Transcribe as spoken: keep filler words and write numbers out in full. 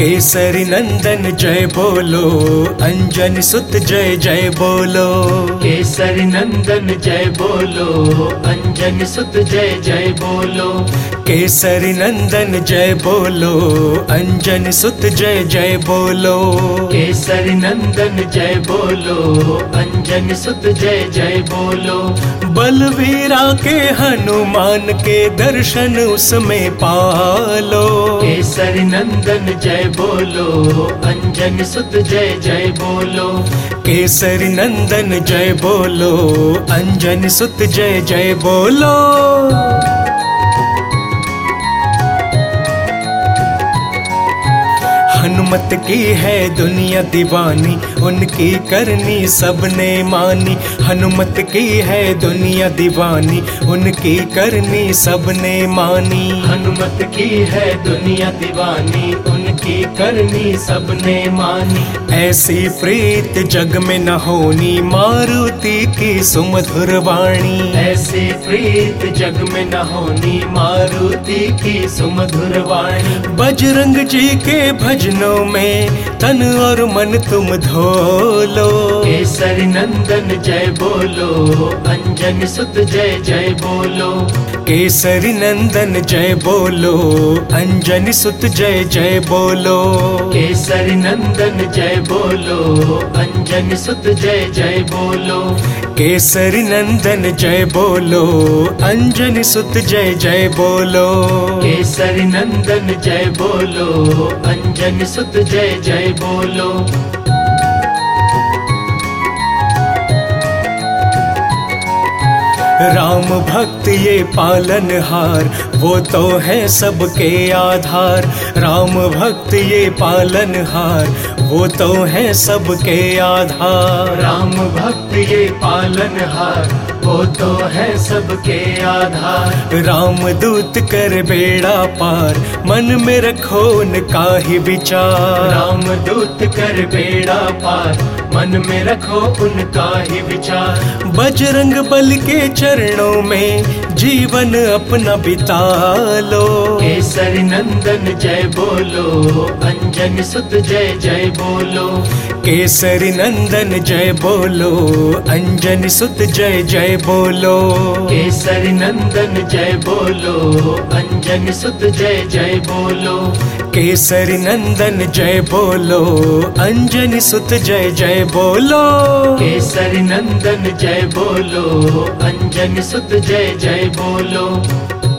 केसरी नंदन जय बोलो, अंजनी सुत जय जय बोलो। केसरी नंदन जय बोलो, अंजनी सुत जय जय बोलो। केसरी नंदन जय बोलो, अंजनी सुत जय जय बोलो। केसरी नंदन जय बोलो, अंजनी सुत जय जय बोलो। बलवीरा के हनुमान के दर्शन उसमें पालो। केसरी नंदन जय बोलो, अंजनी सुत जय जय बोलो। केसरी नंदन जय बोलो, अंजनी सुत जय जय बोलो। हनुमत की है दुनिया दीवानी, उनकी करनी सबने मानी। हनुमत की है दुनिया दीवानी, उनकी करनी सबने मानी। हनुमत की है दुनिया दीवानी, उनकी करनी सबने मानी। ऐसी प्रीत जग में न होनी, मारुति की सुमधुर वाणी। ऐसी प्रीत जग में न होनी, मारुति की सुमधुर वाणी। बजरंग जी के भजनों में तन और मन तुम धो लो। केसरी नंदन जय बोलो, अंजनी सुत जय जय बोलो। केसरी नंदन जय बोलो, अंजनी सुत जय जय बोलो। केसरी नंदन जय बोलो, अंजनी सुत जय जय बोलो। केसरी नंदन जय बोलो, अंजनी सुत जय जय बोलो। केसरी नंदन जय बोलो, अंजनी सुत जय जय बोलो। राम भक्त ये पालनहार, वो तो है सबके आधार। राम भक्त ये पालनहार, वो तो है सबके आधार। राम भक्त ये पालनहार, वो तो है सबके आधार। राम दूत कर बेड़ा पार, मन में रखो उनका ही विचार। राम दूत कर बेड़ा पार, मन में रखो उनका ही विचार। बजरंग बल के चरणों में जीवन अपना बिता लो। केसरी नंदन जय बोलो, अंजनी सुत जय जय बोलो। केसरी नंदन जय बोलो, अंजनी सुत जय जय बोलो। केसरी नंदन जय बोलो, अंजनी सुत जय जय बोलो। केसरी नंदन जय बोलो, अंजनी सुत जय जय बोलो। केसरी नंदन जय बोलो, अंजनी सुत जय जय बोलो।